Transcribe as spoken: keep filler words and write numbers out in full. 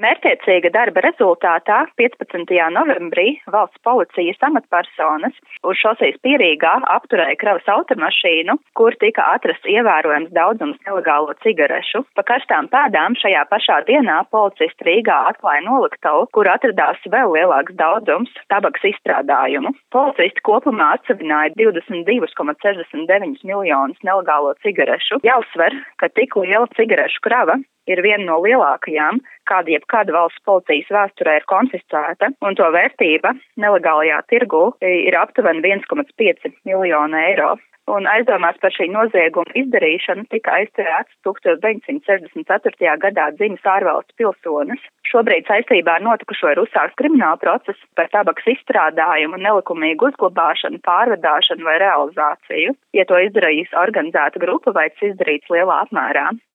Mērķtiecīga darba rezultātā piecpadsmitajā novembrī valsts policijas amatpersonas uz šoseis Pierīgā apturēja kravas automašīnu, kur tika atrasts ievērojams daudzums nelegālo cigarešu. Pa karstām pēdām šajā pašā dienā policisti Rīgā atklāja noliktavu, kur atradās vēl lielāks daudzums tabaks izstrādājumu. Policisti kopumā atsavināja divdesmit divus komats sešdesmit deviņus miljonus nelegālo cigarešu. Jāuzsver, ka tik liela cigarešu krava ir viena no lielākajām, kāda jebkāda valsts policijas vēsturē ir konfiscēta, un to vērtība nelegālajā tirgu ir aptuveni viens komats pieci miljonu eiro. Un aizdomās par šī nozieguma izdarīšanu tika aizturēts tukstovš deviņsimt sešdesmit ceturtajā gadā dzimis ārvalstu pilsonis. Šobrīd saistībā ar notikušo ir uzsākts krimināla process par tabaks izstrādājumu, nelikumīgu uzglabāšanu, pārvadāšanu vai realizāciju, ja to izdarījis organizēta grupa vai tas izdarīts lielā apmērā.